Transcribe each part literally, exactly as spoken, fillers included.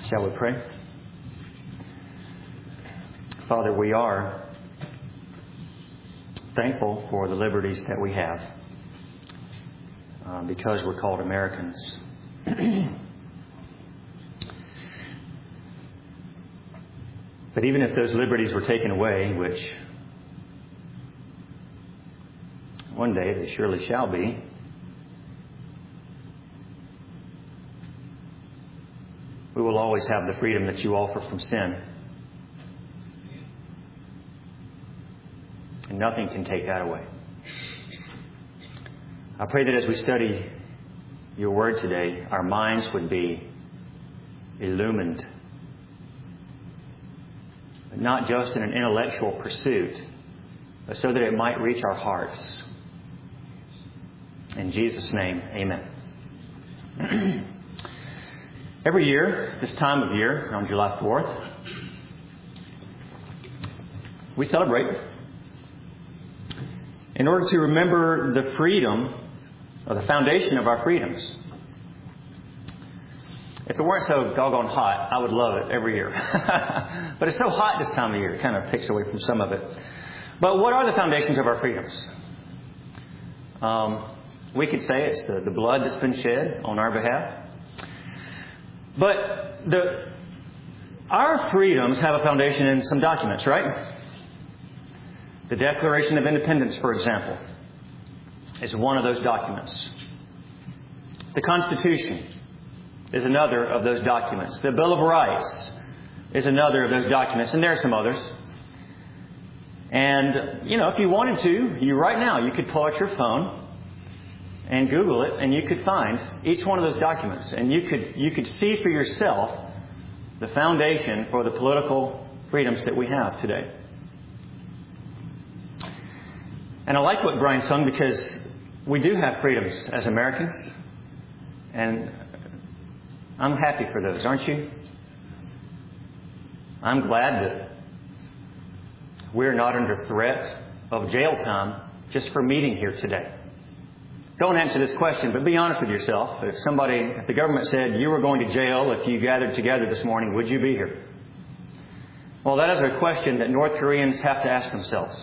Shall we pray? Father, we are thankful for the liberties that we have uh, because we're called Americans. But even if those liberties were taken away, which one day they surely shall be, we will always have the freedom that you offer from sin. And nothing can take that away. I pray that as we study your word today, our minds would be illumined. Not just in an intellectual pursuit, but so that it might reach our hearts. In Jesus' name, amen. Every year, this time of year, on July fourth, we celebrate in order to remember the freedom, or the foundation of our freedoms. If it weren't so doggone hot, I would love it every year. But it's so hot this time of year, it kind of takes away from some of it. But what are the foundations of our freedoms? Um, we could say it's the, the blood that's been shed on our behalf. But the our freedoms have a foundation in some documents, right? The Declaration of Independence, for example, is one of those documents. The Constitution is another of those documents. The Bill of Rights is another of those documents. And there are some others. And, you know, if you wanted to, you right now, you could pull out your phone and Google it, and you could find each one of those documents. And you could you could see for yourself the foundation for the political freedoms that we have today. And I like what Brian sung, because we do have freedoms as Americans. And I'm happy for those, aren't you? I'm glad that we're not under threat of jail time just for meeting here today. Don't answer this question, but be honest with yourself. If somebody, if the government said you were going to jail if you gathered together this morning, would you be here? Well, that is a question that North Koreans have to ask themselves.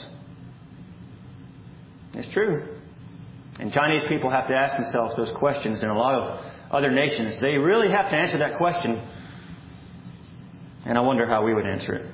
It's true. And Chinese people have to ask themselves those questions, and a lot of other nations, they really have to answer that question. And I wonder how we would answer it.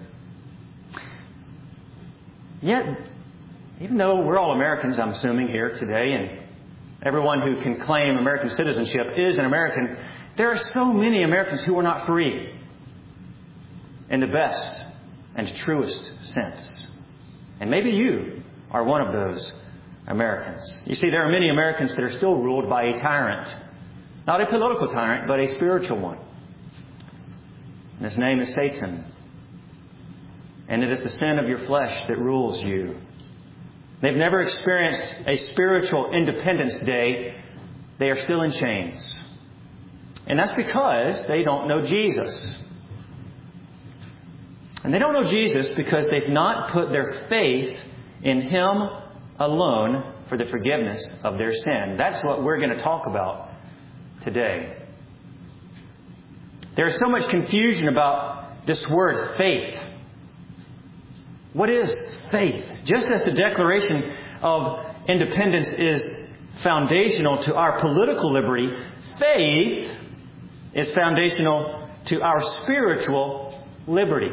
Yet, even though we're all Americans, I'm assuming, here today, and everyone who can claim American citizenship is an American, there are so many Americans who are not free in the best and truest sense. And maybe you are one of those Americans. You see, there are many Americans that are still ruled by a tyrant. Not a political tyrant, but a spiritual one. And his name is Satan. And it is the sin of your flesh that rules you. They've never experienced a spiritual Independence Day. They are still in chains. And that's because they don't know Jesus. And they don't know Jesus because they've not put their faith in Him alone for the forgiveness of their sin. That's what we're going to talk about today. There is so much confusion about this word faith. What is faith? Just as the Declaration of Independence is foundational to our political liberty, faith is foundational to our spiritual liberty.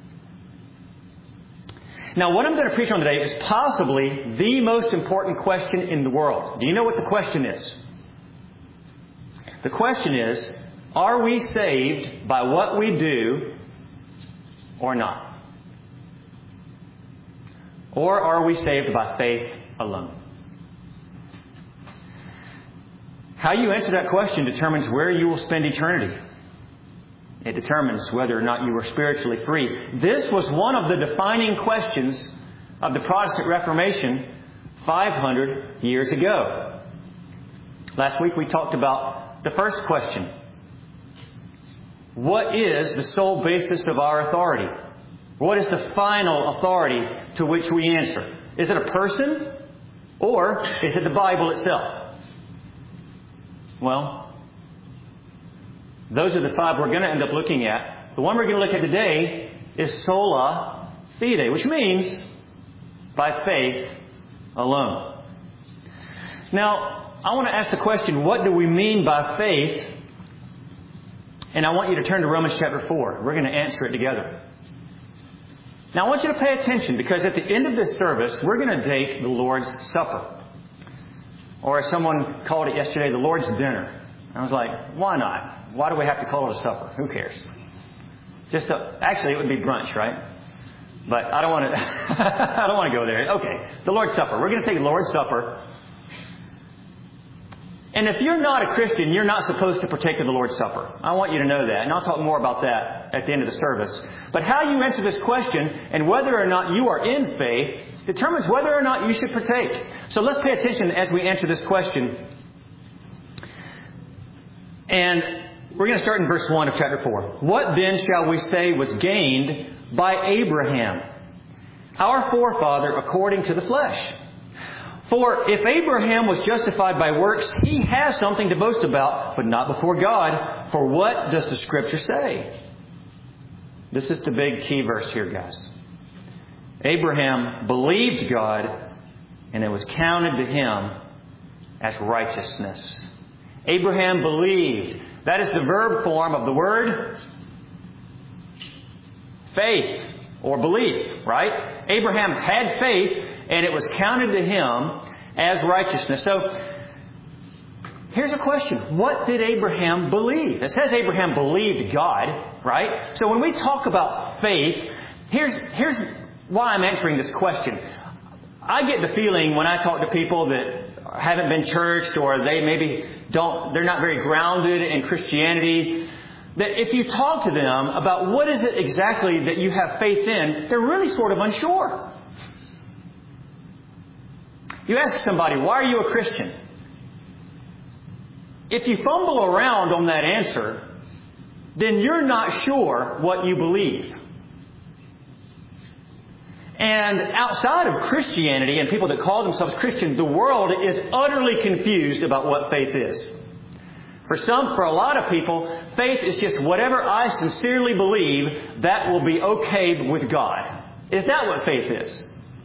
Now, what I'm going to preach on today is possibly the most important question in the world. Do you know what the question is? The question is, are we saved by what we do or not? Or are we saved by faith alone? How you answer that question determines where you will spend eternity. It determines whether or not you are spiritually free. This was one of the defining questions of the Protestant Reformation five hundred years ago. Last week we talked about the first question. What is the sole basis of our authority? What is the final authority to which we answer? Is it a person or is it the Bible itself? Well, Those are the five we're going to end up looking at. The one we're going to look at today is sola fide, which means by faith alone. Now, I want to ask the question, what do we mean by faith? And I want you to turn to Romans chapter four. We're going to answer it together. Now, I want you to pay attention, because at the end of this service, we're going to take the Lord's Supper. Or as someone called it yesterday, the Lord's Dinner. I was like, why not? Why do we have to call it a supper? Who cares? Just a, actually, it would be brunch, right? But I don't want to. I don't want to go there. Okay, the Lord's Supper. We're going to take the Lord's Supper. And if you're not a Christian, you're not supposed to partake of the Lord's Supper. I want you to know that. And I'll talk more about that at the end of the service. But how you answer this question and whether or not you are in faith determines whether or not you should partake. So let's pay attention as we answer this question. And we're going to start in verse one of chapter four. What then shall we say was gained by Abraham, our forefather according to the flesh? For if Abraham was justified by works, he has something to boast about, but not before God. For what does the Scripture say? This is the big key verse here, guys. Abraham believed God, and it was counted to him as righteousness. Abraham believed. That is the verb form of the word faith or belief, right? Abraham had faith, and it was counted to him as righteousness. So, here's a question. What did Abraham believe? It says Abraham believed God, right? So when we talk about faith, here's, here's why I'm answering this question. I get the feeling when I talk to people that haven't been churched, or they maybe don't, they're not very grounded in Christianity, that if you talk to them about what is it exactly that you have faith in, they're really sort of unsure. You ask somebody, why are you a Christian? If you fumble around on that answer, then you're not sure what you believe. And outside of Christianity and people that call themselves Christian, the world is utterly confused about what faith is. For some, for a lot of people, faith is just whatever I sincerely believe, that will be okay with God. Is that what faith is?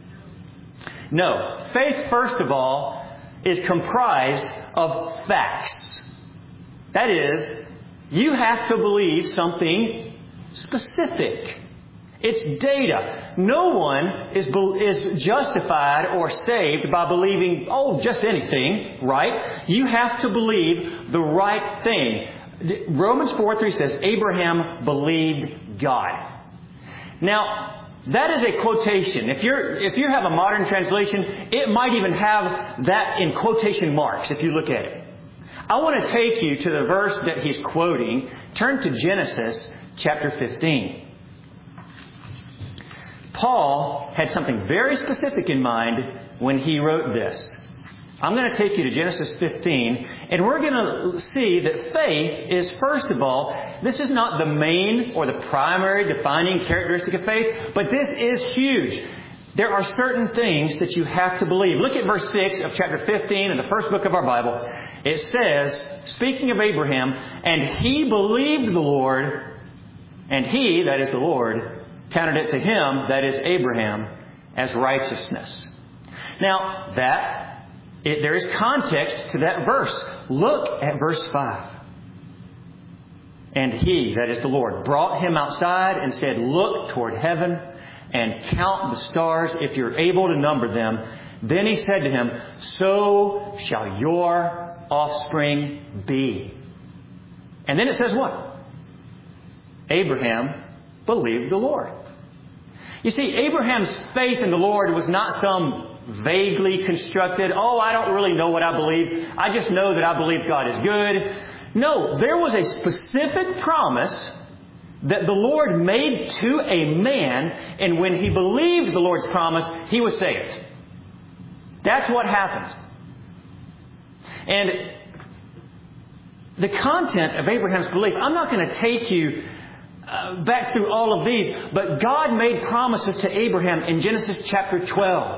No. Faith, first of all, is comprised of facts. That is, you have to believe something specific. It's data. No one is, is justified or saved by believing, oh, just anything, right? You have to believe the right thing. Romans four three says, Abraham believed God. Now, that is a quotation. If you're, if you have a modern translation, it might even have that in quotation marks if you look at it. I want to take you to the verse that he's quoting. Turn to Genesis chapter fifteen. Paul had something very specific in mind when he wrote this. I'm going to take you to Genesis fifteen, and we're going to see that faith is, first of all, this is not the main or the primary defining characteristic of faith, but this is huge. There are certain things that you have to believe. Look at verse six of chapter fifteen in the first book of our Bible. It says, speaking of Abraham, and he believed the Lord, and he, that is the Lord, counted it to him, that is Abraham, as righteousness. Now, that, it, there is context to that verse. Look at verse five. And he, that is the Lord, brought him outside and said, look toward heaven and count the stars if you're able to number them. Then he said to him, so shall your offspring be. And then it says what? Abraham believed the Lord. You see, Abraham's faith in the Lord was not some vaguely constructed, oh, I don't really know what I believe. I just know that I believe God is good. No, there was a specific promise that the Lord made to a man, and when he believed the Lord's promise, he was saved. That's what happened. And the content of Abraham's belief, I'm not going to take you Uh, back through all of these, but God made promises to Abraham in Genesis chapter twelve.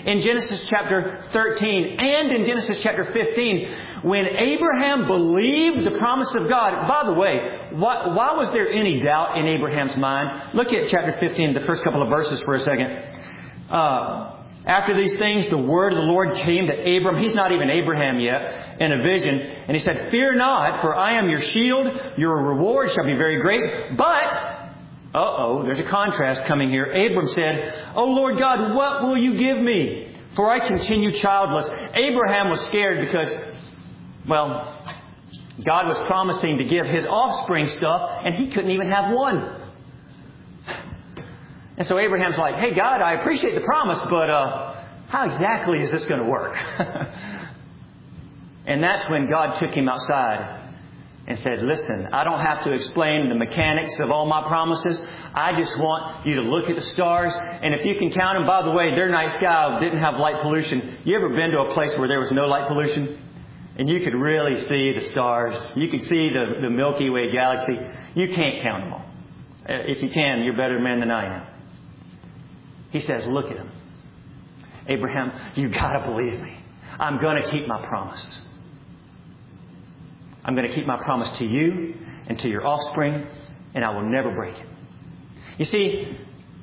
in Genesis chapter thirteen and in Genesis chapter fifteen, when Abraham believed the promise of God. By the way, why, why was there any doubt in Abraham's mind? Look at chapter fifteen, the first couple of verses for a second. Uh, After these things, the word of the Lord came to Abram. He's not even Abraham yet, in a vision. And he said, "Fear not, for I am your shield. Your reward shall be very great." But, uh-oh, there's a contrast coming here. Abram said, "O Lord God, what will you give me? For I continue childless." Abraham was scared because, well, God was promising to give his offspring stuff, and he couldn't even have one. And so Abraham's like, "Hey, God, I appreciate the promise, but uh, how exactly is this going to work?" And that's when God took him outside and said, "Listen, I don't have to explain the mechanics of all my promises. I just want you to look at the stars. And if you can count them, by the way, their night sky didn't have light pollution. You ever been to a place where there was no light pollution? And you could really see the stars. You could see the, the Milky Way galaxy. You can't count them all. If you can, you're a better man than I am." He says, "Look at him. Abraham, you got to believe me. I'm going to keep my promise. I'm going to keep my promise to you and to your offspring, and I will never break it." You see,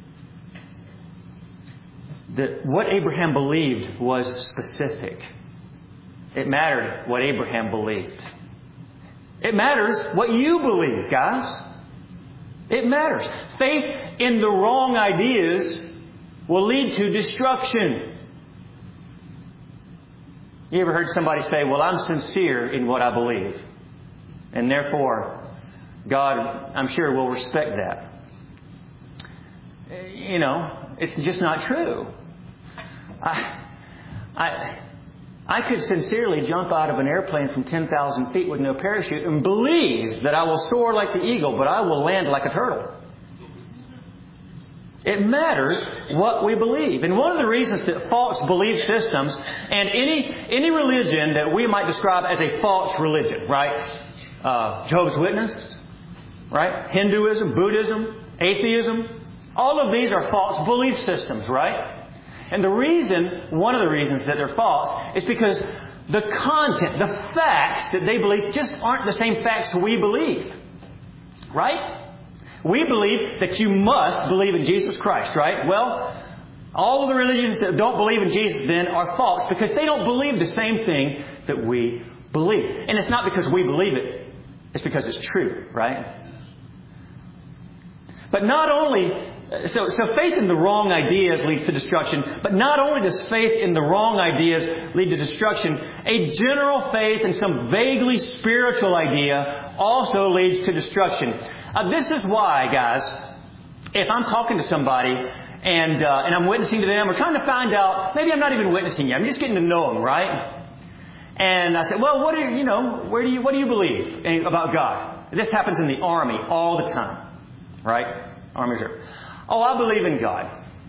the, what Abraham believed was specific. It mattered what Abraham believed. It matters what you believe, guys. It matters. Faith in the wrong ideas will lead to destruction. You ever heard somebody say, "Well, I'm sincere in what I believe, and therefore God, I'm sure, will respect that"? You know, it's just not true. I, I, I could sincerely jump out of an airplane from ten thousand feet with no parachute and believe that I will soar like the eagle, but I will land like a turtle. It matters what we believe. And one of the reasons that false belief systems and any any religion that we might describe as a false religion, right? Uh, Jehovah's Witness, right? Hinduism, Buddhism, atheism. All of these are false belief systems, right? And the reason, one of the reasons that they're false is because the content, the facts that they believe just aren't the same facts we believe. Right? We believe that you must believe in Jesus Christ, right? Well, all of the religions that don't believe in Jesus then are false because they don't believe the same thing that we believe. And it's not because we believe it. It's because it's true, right? But not only, so, so faith in the wrong ideas leads to destruction, but not only does faith in the wrong ideas lead to destruction, a general faith in some vaguely spiritual idea also leads to destruction. Uh, this is why, guys, if I'm talking to somebody and uh, and I'm witnessing to them, or trying to find out, maybe I'm not even witnessing yet, I'm just getting to know them, right? And I said, "Well, what do you, you know, where do you, what do you believe about God?" This happens in the Army all the time, right? Army Reserve. "Oh, I believe in God."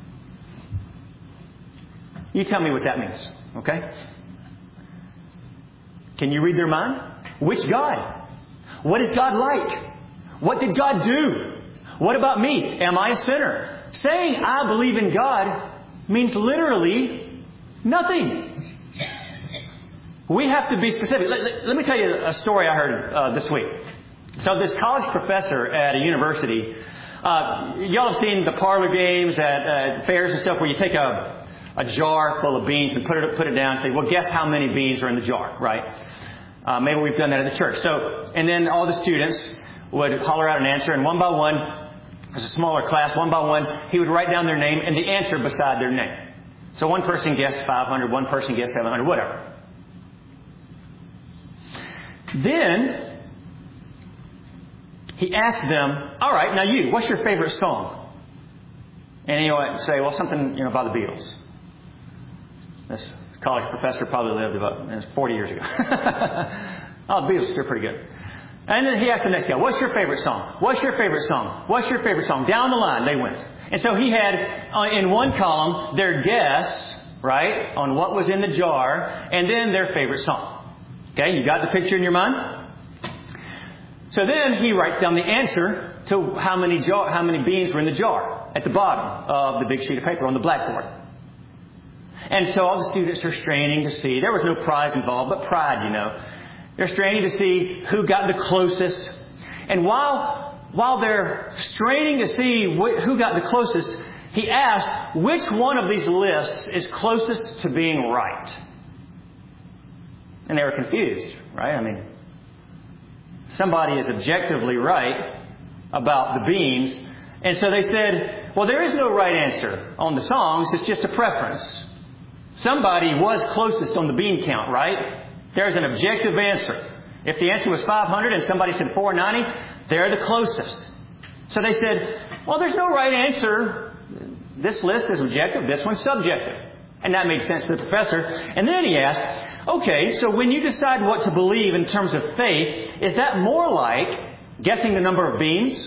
You tell me what that means, okay? Can you read their mind? Which God? What is God like? What did God do? What about me? Am I a sinner? Saying "I believe in God" means literally nothing. We have to be specific. Let, let, let me tell you a story I heard uh, this week. So this college professor at a university, uh, y'all have seen the parlor games at uh, fairs and stuff where you take a, a jar full of beans and put it put it down and say, "Well, guess how many beans are in the jar," right? Uh, maybe we've done that at the church. So, and then all the students would holler out an answer, and one by one, as a smaller class, one by one, he would write down their name and the answer beside their name. So one person guessed five hundred, one person guessed seven hundred, whatever. Then he asked them, "All right, now you, what's your favorite song?" And he would say, "Well, something, you know, by the Beatles." This college professor probably lived about forty years ago. Oh, the Beatles, they're pretty good. And then he asked the next guy, "What's your favorite song? What's your favorite song? What's your favorite song?" Down the line, they went. And so he had, uh, in one column, their guess, right, on what was in the jar, and then their favorite song. Okay, you got the picture in your mind? So then he writes down the answer to how many jar, how many beans were in the jar at the bottom of the big sheet of paper on the blackboard. And so all the students are straining to see. There was no prize involved, but pride, you know. They're straining to see who got the closest. And while, while they're straining to see wh- who got the closest, he asked, which one of these lists is closest to being right? And they were confused, right? I mean, somebody is objectively right about the beans. And so they said, well, there is no right answer on the songs. It's just a preference. Somebody was closest on the bean count, right? There's an objective answer. If the answer was five hundred and somebody said four ninety, they're the closest. So they said, well, there's no right answer. This list is objective. This one's subjective. And that made sense to the professor. And then he asked, okay, so when you decide what to believe in terms of faith, is that more like guessing the number of beans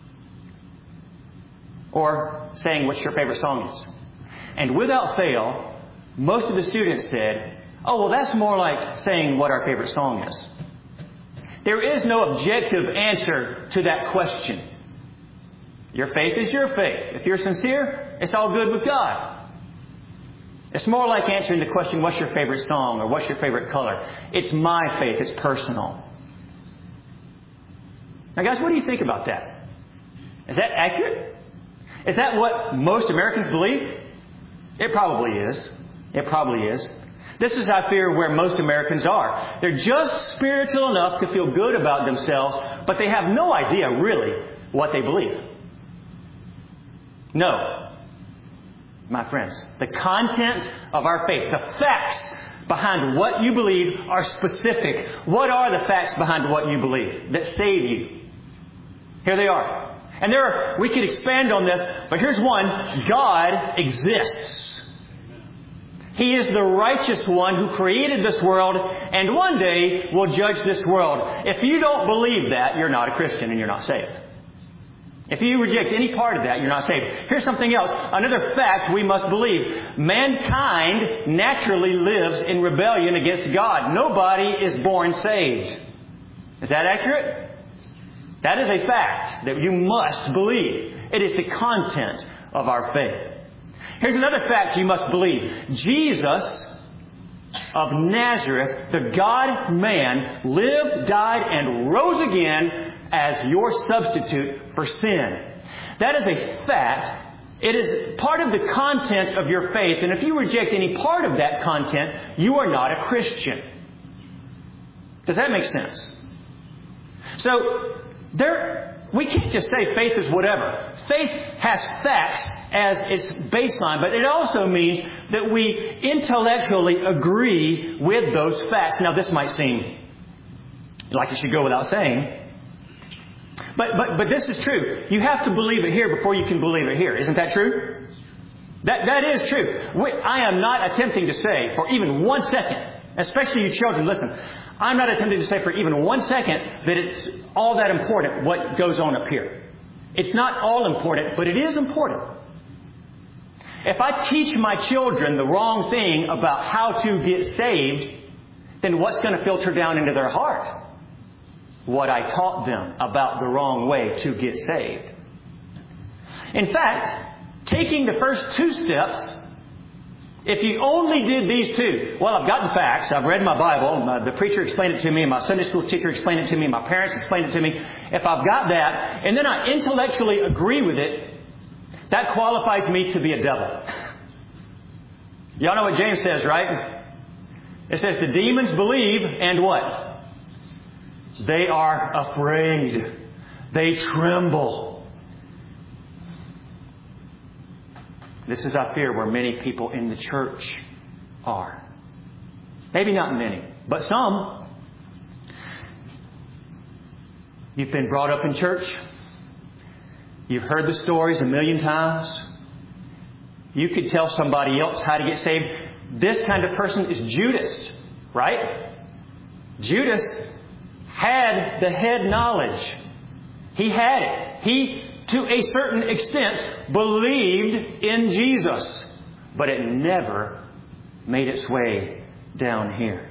or saying what's your favorite song is? And without fail, most of the students said, oh, well, that's more like saying what our favorite song is. There is no objective answer to that question. Your faith is your faith. If you're sincere, it's all good with God. It's more like answering the question, what's your favorite song or what's your favorite color? It's my faith. It's personal. Now, guys, what do you think about that? Is that accurate? Is that what most Americans believe? It probably is. It probably is. This is, I fear, where most Americans are. They're just spiritual enough to feel good about themselves, but they have no idea, really, what they believe. No. My friends, the content of our faith, the facts behind what you believe are specific. What are the facts behind what you believe that save you? Here they are. And there are, we could expand on this, but here's one. God exists. He is the righteous one who created this world and one day will judge this world. If you don't believe that, you're not a Christian and you're not saved. If you reject any part of that, you're not saved. Here's something else. Another fact we must believe. Mankind naturally lives in rebellion against God. Nobody is born saved. Is that accurate? That is a fact that you must believe. It is the content of our faith. Here's another fact you must believe. Jesus of Nazareth, the God-man, lived, died, and rose again as your substitute for sin. That is a fact. It is part of the content of your faith. And if you reject any part of that content, you are not a Christian. Does that make sense? So, there, we can't just say faith is whatever. Faith has facts as its baseline, but it also means that we intellectually agree with those facts. Now, this might seem like it should go without saying, but but but this is true. You have to believe it here before you can believe it here. Isn't that true? That that is true. We, I am not attempting to say for even one second, especially you children, listen, I'm not attempting to say for even one second that it's all that important what goes on up here. It's not all important, but it is important. If I teach my children the wrong thing about how to get saved, then what's going to filter down into their heart? What I taught them about the wrong way to get saved. In fact, taking the first two steps, if you only did these two, well, I've got the facts, I've read my Bible, my, the preacher explained it to me, my Sunday school teacher explained it to me, my parents explained it to me. If I've got that, and then I intellectually agree with it, that qualifies me to be a devil. Y'all know what James says, right? It says the demons believe and what? They are afraid. They tremble. This is, I fear, where many people in the church are. Maybe not many, but some. You've been brought up in church. You've heard the stories a million times. You could tell somebody else how to get saved. This kind of person is Judas, right? Judas had the head knowledge. He had it. He, to a certain extent, believed in Jesus. But it never made its way down here.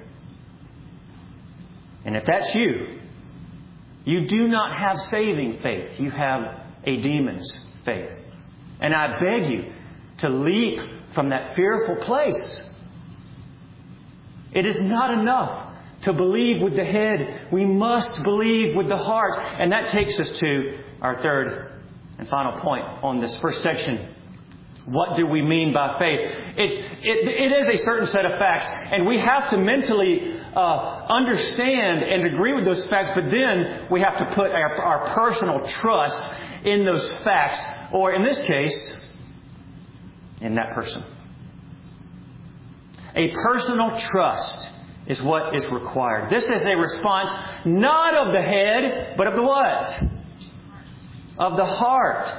And if that's you, you do not have saving faith. You have a demon's faith. And I beg you to leap from that fearful place. It is not enough to believe with the head. We must believe with the heart. And that takes us to our third and final point on this first section. What do we mean by faith? It's, it, it is a certain set of facts, and we have to mentally uh, understand and agree with those facts, but then we have to put our, our personal trust in those facts, or in this case, in that person. A personal trust is what is required. This is a response not of the head, but of the what? Of the heart.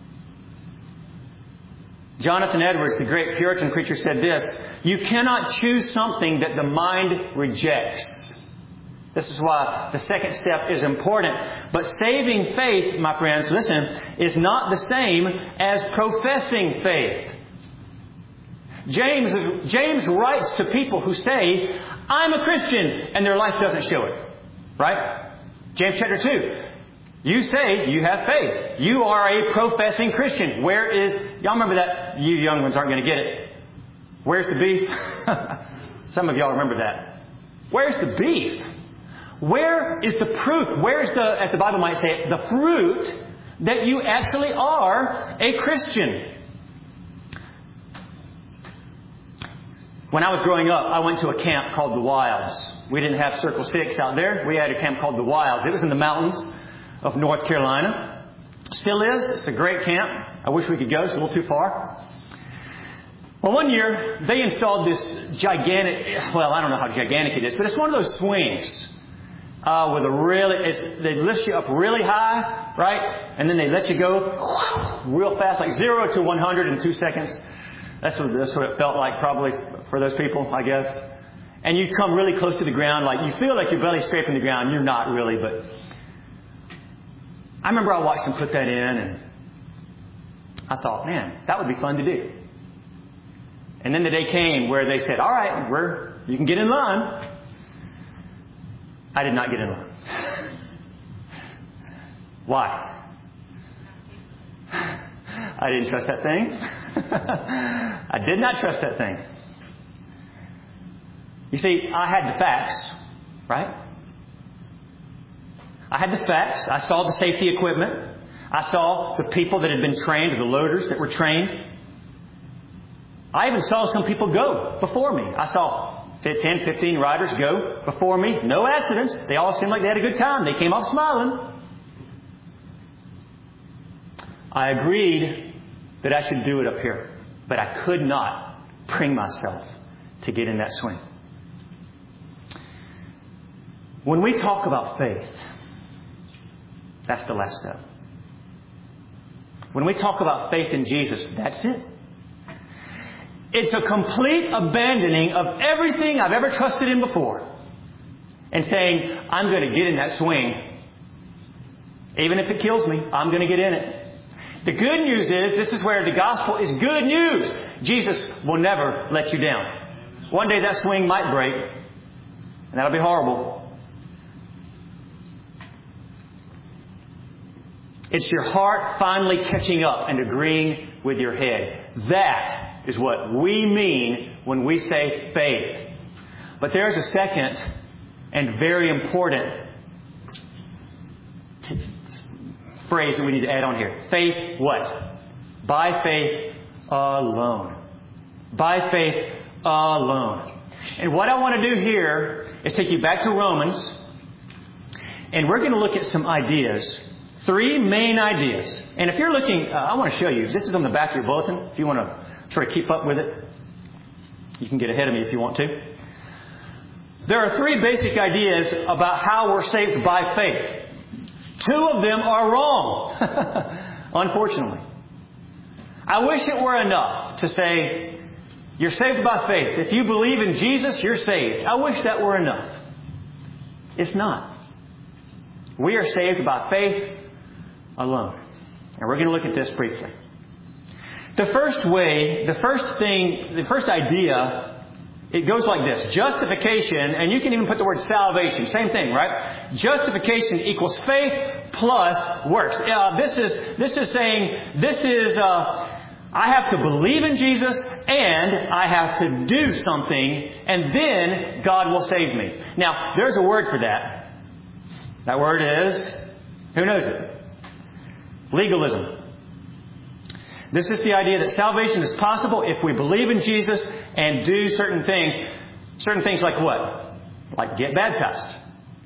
Jonathan Edwards, the great Puritan preacher, said this: you cannot choose something that the mind rejects. This is why the second step is important. But saving faith, my friends, listen, is not the same as professing faith. James is, James writes to people who say, I'm a Christian, and their life doesn't show it. Right? James chapter two. You say you have faith. You are a professing Christian. Where is... Y'all remember that? You young ones aren't going to get it. Where's the beef? Some of y'all remember that. Where's the beef? Where is the proof? Where's the, as the Bible might say it, the fruit that you actually are a Christian? When I was growing up, I went to a camp called the Wilds. We didn't have Circle Six out there. We had a camp called the Wilds. It was in the mountains of North Carolina. Still is. It's a great camp. I wish we could go. It's a little too far. Well, one year, they installed this gigantic, well, I don't know how gigantic it is, but it's one of those swings uh, with a really, it's, they lift you up really high, right? And then they let you go real fast, like zero to one hundred in two seconds. That's what, that's what it felt like probably for those people, I guess. And you come really close to the ground, like you feel like your belly's scraping the ground. You're not really, but I remember I watched them put that in, and I thought, man, that would be fun to do. And then the day came where they said, all right, we're, you can get in line. I did not get in line. Why? I didn't trust that thing. I did not trust that thing. You see, I had the facts, right? I had the facts. I saw the safety equipment. I saw the people that had been trained, the loaders that were trained. I even saw some people go before me. I saw ten, fifteen riders go before me. No accidents. They all seemed like they had a good time. They came off smiling. I agreed that I should do it up here. But I could not bring myself to get in that swing. When we talk about faith, that's the last step. When we talk about faith in Jesus, that's it. It's a complete abandoning of everything I've ever trusted in before and saying, I'm going to get in that swing. Even if it kills me, I'm going to get in it. The good news is, this is where the gospel is good news. Jesus will never let you down. One day that swing might break, and that'll be horrible. It's your heart finally catching up and agreeing with your head. That is what we mean when we say faith. But there's a second and very important t- phrase that we need to add on here. Faith what? By faith alone. By faith alone. And what I want to do here is take you back to Romans, and we're going to look at some ideas. Three main ideas. And if you're looking, uh, I want to show you. This is on the back of your bulletin. If you want to try to keep up with it, you can get ahead of me if you want to. There are three basic ideas about how we're saved by faith. Two of them are wrong, unfortunately. I wish it were enough to say, you're saved by faith. If you believe in Jesus, you're saved. I wish that were enough. It's not. We are saved by faith alone. And we're going to look at this briefly. The first way, the first thing, the first idea, it goes like this. Justification, and you can even put the word salvation. Same thing, right? Justification equals faith plus works. Uh, this is this is saying, this is uh, I have to believe in Jesus and I have to do something, and then God will save me. Now, there's a word for that. That word is, who knows it? Legalism. This is the idea that salvation is possible if we believe in Jesus and do certain things. Certain things like what? Like get baptized.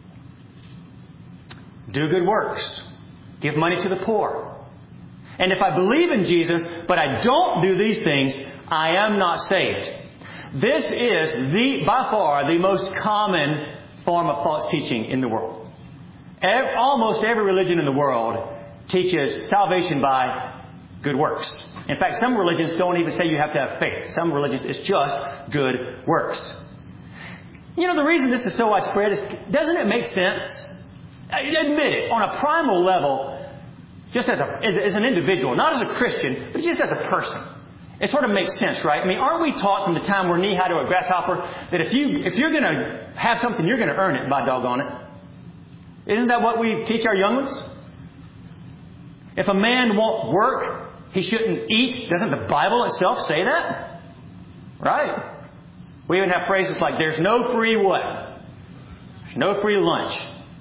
Do good works. Give money to the poor. And if I believe in Jesus, but I don't do these things, I am not saved. This is the, by far, the most common form of false teaching in the world. Every, almost every religion in the world teaches salvation by good works. In fact, some religions don't even say you have to have faith. Some religions, it's just good works. You know, the reason this is so widespread is, doesn't it make sense? Admit it, on a primal level, just as, a, as, as an individual, not as a Christian, but just as a person. It sort of makes sense, right? I mean, aren't we taught from the time we're knee-high to a grasshopper that if, you, if you're going to have something, you're going to earn it, by doggone it? Isn't that what we teach our young ones? If a man won't work, he shouldn't eat. Doesn't the Bible itself say that? Right? We even have phrases like, there's no free what? There's no free lunch.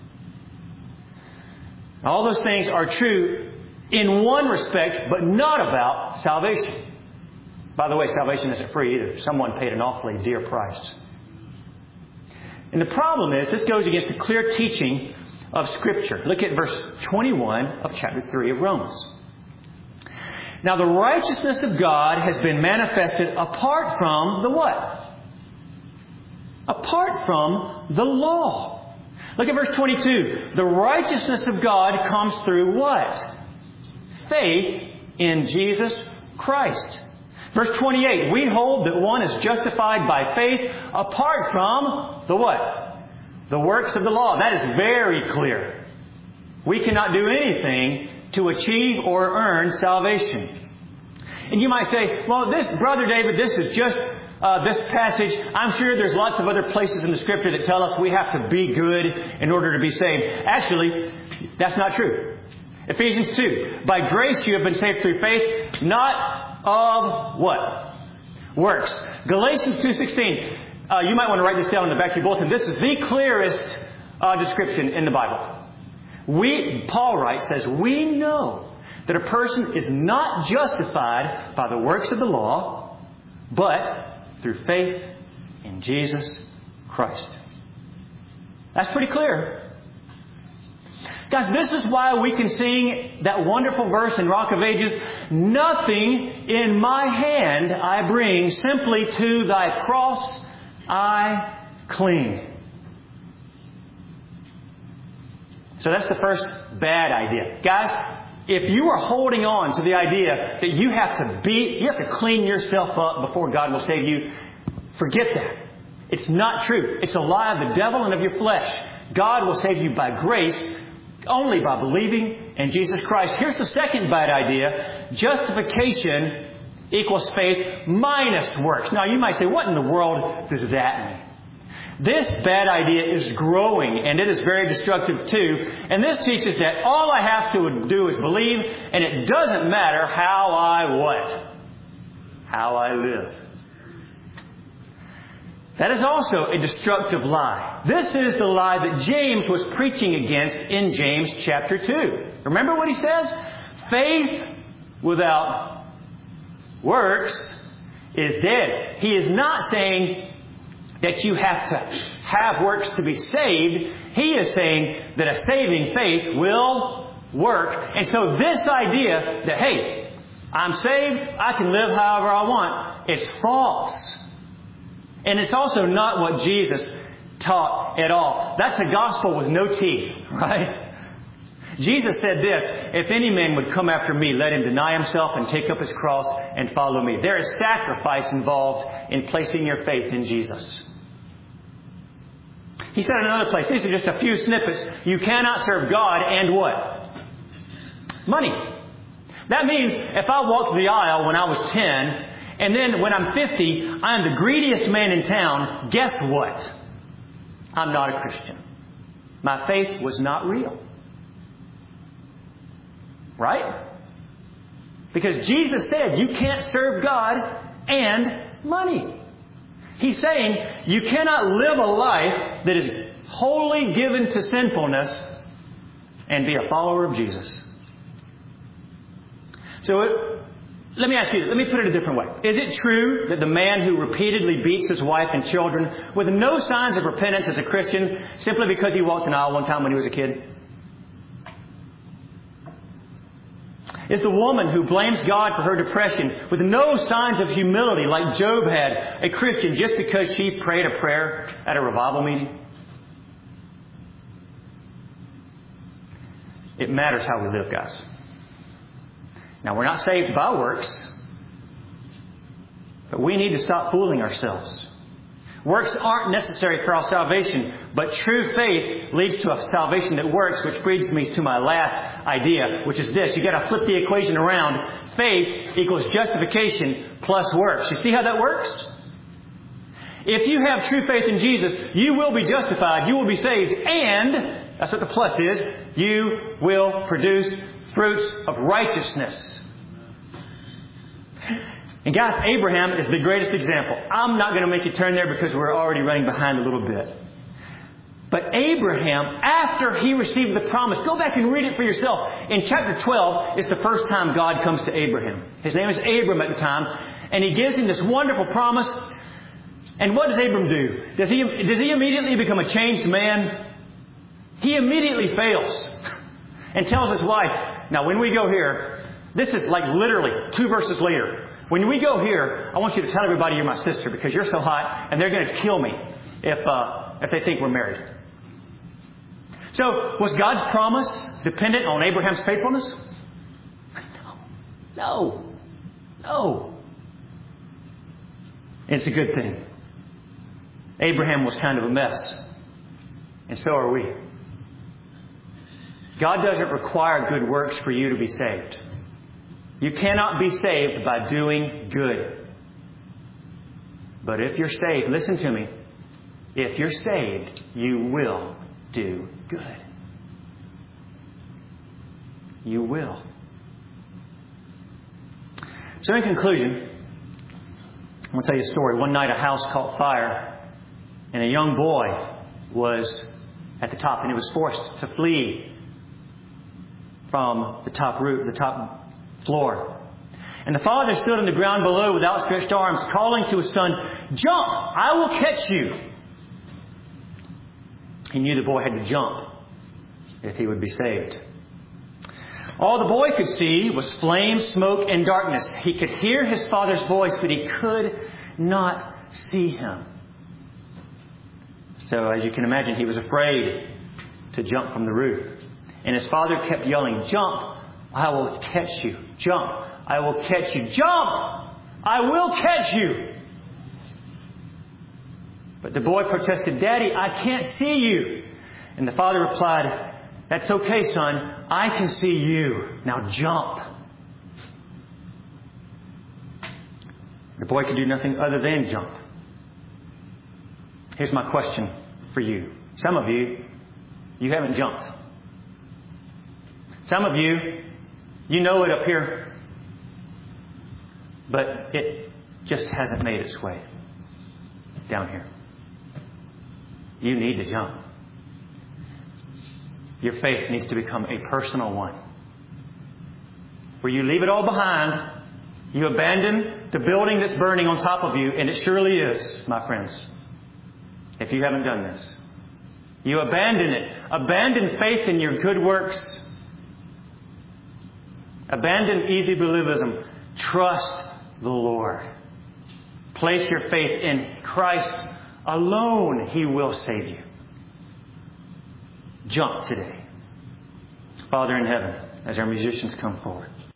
All those things are true in one respect, but not about salvation. By the way, salvation isn't free either. Someone paid an awfully dear price. And the problem is, this goes against the clear teaching of Scripture. Look at verse twenty-one of chapter three of Romans. Now, the righteousness of God has been manifested apart from the what? Apart from the law. Look at verse twenty-two. The righteousness of God comes through what? Faith in Jesus Christ. Verse twenty-eight. We hold that one is justified by faith apart from the what? The works of the law. That is very clear. We cannot do anything to achieve or earn salvation. And you might say, well, this, Brother David, this is just Uh, this passage. I'm sure there's lots of other places in the Scripture that tell us we have to be good in order to be saved. Actually, that's not true. Ephesians two. By grace you have been saved through faith, not of what? Works. Galatians two sixteen. Uh, you might want to write this down in the back of your bulletin. This is the clearest uh, description in the Bible. We, Paul writes, says, we know that a person is not justified by the works of the law, but through faith in Jesus Christ. That's pretty clear. Guys, this is why we can sing that wonderful verse in Rock of Ages, nothing in my hand I bring, simply to thy cross I cling. So that's the first bad idea. Guys, if you are holding on to the idea that you have to be, you have to clean yourself up before God will save you, forget that. It's not true. It's a lie of the devil and of your flesh. God will save you by grace, only by believing in Jesus Christ. Here's the second bad idea. Justification equals faith minus works. Now you might say, what in the world does that mean? This bad idea is growing, and it is very destructive too. And this teaches that all I have to do is believe, and it doesn't matter how I what? How I live. That is also a destructive lie. This is the lie that James was preaching against in James chapter two. Remember what he says? Faith without works is dead. He is not saying that you have to have works to be saved. He is saying that a saving faith will work. And so this idea that, hey, I'm saved, I can live however I want, it's false. And it's also not what Jesus taught at all. That's a gospel with no teeth, right? Jesus said this, if any man would come after me, let him deny himself and take up his cross and follow me. There is sacrifice involved in placing your faith in Jesus. He said in another place, these are just a few snippets. You cannot serve God and what? Money. That means if I walked the aisle when I was ten, and then when I'm fifty, I'm the greediest man in town, guess what? I'm not a Christian. My faith was not real. Right? Because Jesus said you can't serve God and money. He's saying you cannot live a life that is wholly given to sinfulness and be a follower of Jesus. So it, let me ask you, let me put it a different way. Is it true that the man who repeatedly beats his wife and children with no signs of repentance as a Christian simply because he walked an aisle one time when he was a kid? Is the woman who blames God for her depression with no signs of humility like Job had a Christian just because she prayed a prayer at a revival meeting? It matters how we live, guys. Now, we're not saved by works, but we need to stop fooling ourselves. Works aren't necessary for our salvation, but true faith leads to a salvation that works, which brings me to my last idea, which is this. You've got to flip the equation around. Faith equals justification plus works. You see how that works? If you have true faith in Jesus, you will be justified, you will be saved, and, that's what the plus is, you will produce fruits of righteousness. And guys, Abraham is the greatest example. I'm not going to make you turn there because we're already running behind a little bit. But Abraham, after he received the promise, go back and read it for yourself. In chapter twelve, it's the first time God comes to Abraham. His name is Abram at the time. And he gives him this wonderful promise. And what does Abram do? Does he, does he immediately become a changed man? He immediately fails. And tells his wife, now when we go here, this is like literally two verses later. When we go here, I want you to tell everybody you're my sister because you're so hot and they're going to kill me if uh, if they think we're married. So, was God's promise dependent on Abraham's faithfulness? No. No. No. It's a good thing. Abraham was kind of a mess. And so are we. God doesn't require good works for you to be saved. You cannot be saved by doing good. But if you're saved, listen to me. If you're saved, you will do good. You will. So in conclusion, I'm going to tell you a story. One night a house caught fire and a young boy was at the top and he was forced to flee from the top roof, the top floor. And the father stood on the ground below with outstretched arms, calling to his son, "Jump! I will catch you!" He knew the boy had to jump if he would be saved. All the boy could see was flame, smoke, and darkness. He could hear his father's voice, but he could not see him. So, as you can imagine, he was afraid to jump from the roof. And his father kept yelling, "Jump! I will catch you. Jump! I will catch you. Jump! I will catch you!" But the boy protested, "Daddy, I can't see you." And the father replied, "That's okay, son. I can see you. Now jump." The boy could do nothing other than jump. Here's my question for you. Some of you, you haven't jumped. Some of you, you know it up here, but it just hasn't made its way down here. You need to jump. Your faith needs to become a personal one. Where you leave it all behind, you abandon the building that's burning on top of you, and it surely is, my friends, if you haven't done this. You abandon it. Abandon faith in your good works. Abandon easy believism. Trust the Lord. Place your faith in Christ alone. He will save you. Jump today. Father in heaven, as our musicians come forward.